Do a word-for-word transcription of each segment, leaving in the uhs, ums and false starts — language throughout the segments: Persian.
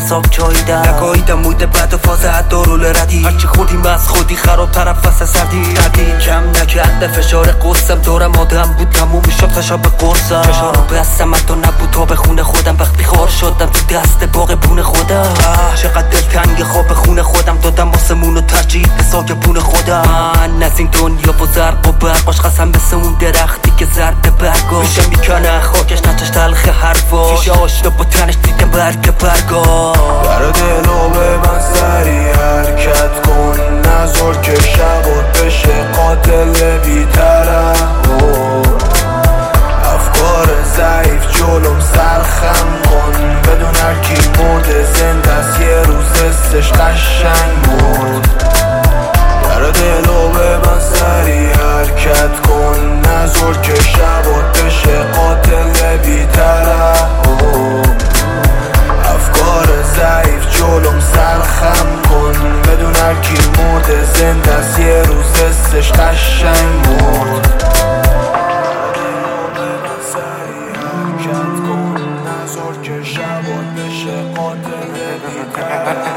حساب چاییدم نگاهیدم مویده بعد و فاز دارول ردی هرچی خودیم از خودی خراب طرف واسه سردی ردی کم نکرد فشار قصم دارم آدم بود تموم میشم تشا به قرصم فشارم بستم حتی نبود تا به خونه خودم وقتی خار شدم تو دست باغ بون خودم چقدر دل تنگ خواب خونه خودم دادم آسمون و ترجیح به ساکبون خودم من از این دنیا و زرق و برقاش قسم مثل اون درختی که زرد برگا میشه میکنه خاکش نچش تلخ حرفاش میشه آشنا با تنش دیدم برگ برگا در دلو به من سری حرکت کن نذار که شبات بشه قاتل بی‌طرف افکار ضعیف جلوم سرخم کن بدون هرکی مرده زنده است یه روز دستش قشنگ مرد در دلو به من سری حرکت کن نذار که شبات بشه قاتل بی‌طرف افکار ضعیف جلوم سرخم کن بدون هرکی مرده زنده است یه روز دستش قشنگ مرد نذار که شبات بشه قاتل بی‌طرف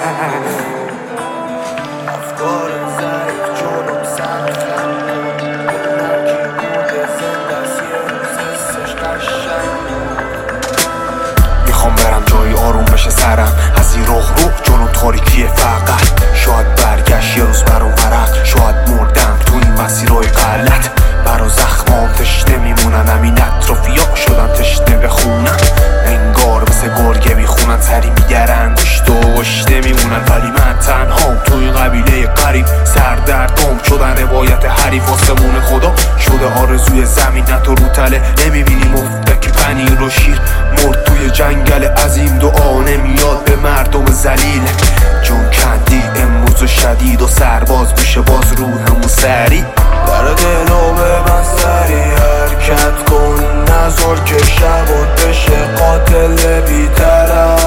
افکار ضعیف جلوم سرخم کن بدون هرکی مرده زنده است یه روز دستش قشنگ مرد میخوام برم جایی آروم بشه سرم از این رخ رو جلو تاریکی فقط شاید برگشت یه روز برام ورق شاید مردم تو این مسیرهای غلط برا زخمام تشنه میمونن همین اطرافیا شدن تشنه بخونن انگار مثل گرگه میخونن سری میگرن دشت و گشته میمونن ولی من تنهام تو این قبیله قریب سردردام شدن روایت حریف آسمون خدا شده آرزوی زمین نه تو رو تله نمیبینی مفتک پنیر و شیر مرد توی جنگل عظیم دعا نمیاد به مردم ذلیل جون کندی امروز و شدید و سرباز میشه باز روحمون سری در دلو به من سری حرکت کن نذار که شبات بشه قاتل بی‌طرف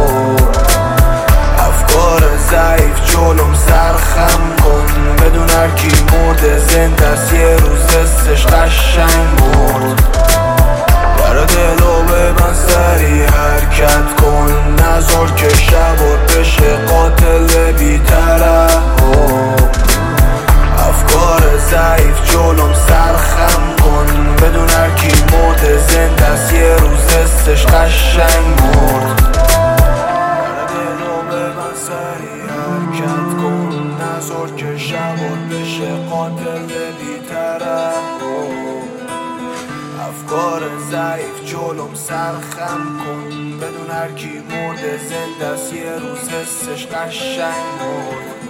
افکار ضعیف جلوم سرخم کن بدون هرکی مرده زنده است یه روز دستش قشنگ مرد در دلو به من سری حرکت کن نذار که شبات بشه قاتل بی‌طرف افکار ضعیف جلوم سرخم کن بدون هرکی مرده زنده است یه روز دستش قشنگ مرد در دلو به من سری حرکت کن نذار که شبات بشه قاتل بی‌طرف افکار ضعیف جلوم سرخم کن بدون هرکی مرده زنده است یه روز حسش قشنگ مرد